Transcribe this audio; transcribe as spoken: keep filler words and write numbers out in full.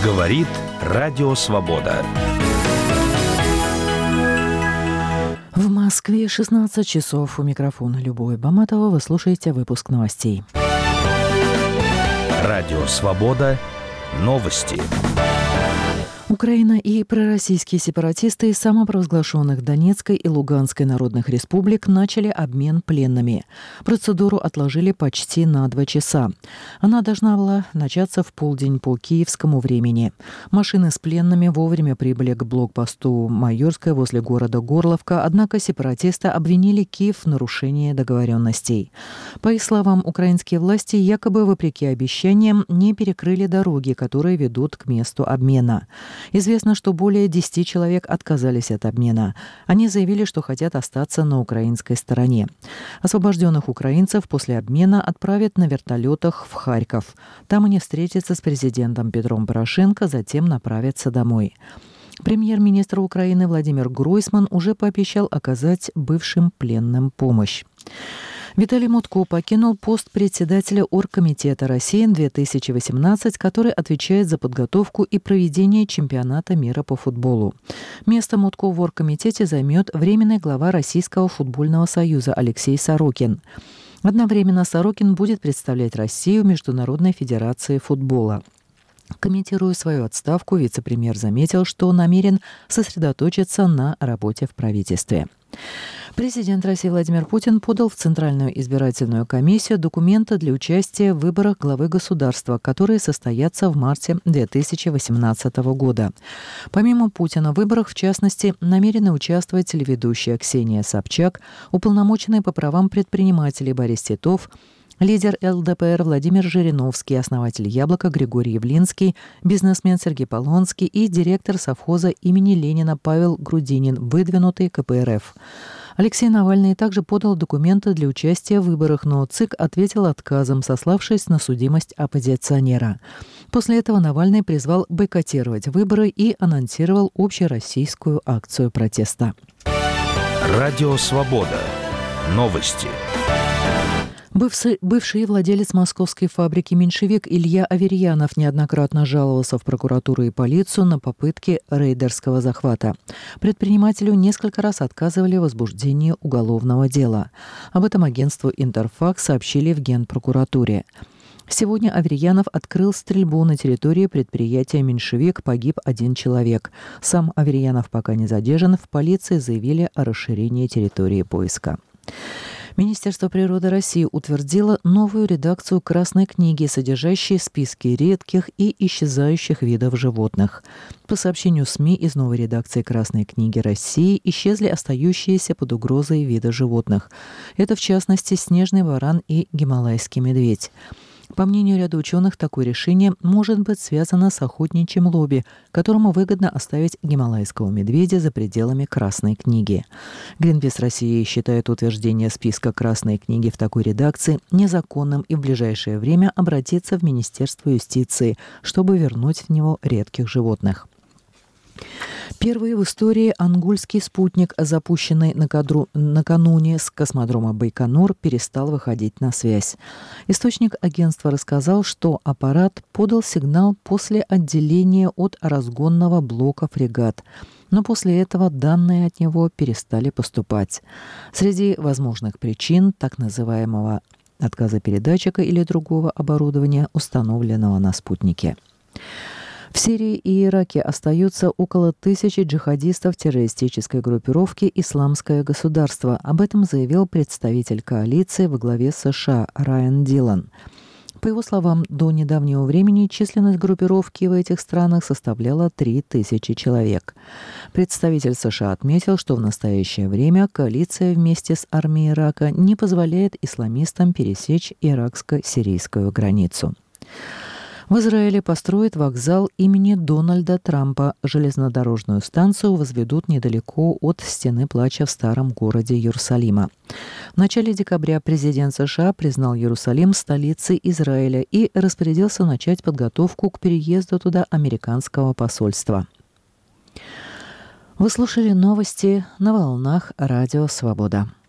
Говорит Радио Свобода. В Москве шестнадцать часов. У микрофона Любовь Баматова. Вы слушаете выпуск новостей. Радио Свобода. Новости. Украина и пророссийские сепаратисты из самопровозглашенных Донецкой и Луганской народных республик начали обмен пленными. Процедуру отложили почти на два часа. Она должна была начаться в полдень по киевскому времени. Машины с пленными вовремя прибыли к блокпосту Майорская возле города Горловка, однако сепаратисты обвинили Киев в нарушении договоренностей. По их словам, украинские власти якобы, вопреки обещаниям, не перекрыли дороги, которые ведут к месту обмена. Известно, что более десяти человек отказались от обмена. Они заявили, что хотят остаться на украинской стороне. Освобожденных украинцев после обмена отправят на вертолетах в Харьков. Там они встретятся с президентом Петром Порошенко, затем направятся домой. Премьер-министр Украины Владимир Гройсман уже пообещал оказать бывшим пленным помощь. Виталий Мутко покинул пост председателя Оргкомитета России две тысячи восемнадцать, который отвечает за подготовку и проведение чемпионата мира по футболу. Место Мутко в Оргкомитете займет временный глава Российского футбольного союза Алексей Сорокин. Одновременно Сорокин будет представлять Россию в Международной федерации футбола. Комментируя свою отставку, вице-премьер заметил, что намерен сосредоточиться на работе в правительстве. Президент России Владимир Путин подал в Центральную избирательную комиссию документы для участия в выборах главы государства, которые состоятся в марте две тысячи восемнадцатого года. Помимо Путина в выборах, в частности, намерены участвовать телеведущая Ксения Собчак, уполномоченный по правам предпринимателей Борис Титов, лидер эл дэ пэ эр Владимир Жириновский, основатель «Яблока» Григорий Явлинский, бизнесмен Сергей Полонский и директор совхоза имени Ленина Павел Грудинин, выдвинутый ка пэ эр эф. Алексей Навальный также подал документы для участия в выборах, но ЦИК ответил отказом, сославшись на судимость оппозиционера. После этого Навальный призвал бойкотировать выборы и анонсировал общероссийскую акцию протеста. Радио Свобода. Новости. Бывший, бывший владелец московской фабрики «Меньшевик» Илья Аверьянов неоднократно жаловался в прокуратуру и полицию на попытки рейдерского захвата. Предпринимателю несколько раз отказывали в возбуждении уголовного дела. Об этом агентству «Интерфакс» сообщили в Генпрокуратуре. Сегодня Аверьянов открыл стрельбу на территории предприятия «Меньшевик», погиб один человек. Сам Аверьянов пока не задержан, в полиции заявили о расширении территории поиска. Министерство природы России утвердило новую редакцию Красной книги, содержащей списки редких и исчезающих видов животных. По сообщению СМИ, из новой редакции Красной книги России исчезли остающиеся под угрозой виды животных. Это, в частности, снежный варан и гималайский медведь. По мнению ряда ученых, такое решение может быть связано с охотничьим лобби, которому выгодно оставить гималайского медведя за пределами Красной книги. Гринпис России считает утверждение списка Красной книги в такой редакции незаконным и в ближайшее время обратится в Министерство юстиции, чтобы вернуть в него редких животных. Первый в истории ангольский спутник, запущенный на кадру, накануне с космодрома Байконур, перестал выходить на связь. Источник агентства рассказал, что аппарат подал сигнал после отделения от разгонного блока фрегат, но после этого данные от него перестали поступать. Среди возможных причин так называемого отказа передатчика или другого оборудования, установленного на спутнике. В Сирии и Ираке остаются около тысячи джихадистов террористической группировки «Исламское государство». Об этом заявил представитель коалиции во главе США Райан Дилан. По его словам, до недавнего времени численность группировки в этих странах составляла три тысячи человек. Представитель США отметил, что в настоящее время коалиция вместе с армией Ирака не позволяет исламистам пересечь иракско-сирийскую границу. В Израиле построят вокзал имени Дональда Трампа. Железнодорожную станцию возведут недалеко от Стены Плача в старом городе Иерусалима. В начале декабря президент США признал Иерусалим столицей Израиля и распорядился начать подготовку к переезду туда американского посольства. Вы слушали новости на волнах Радио Свобода.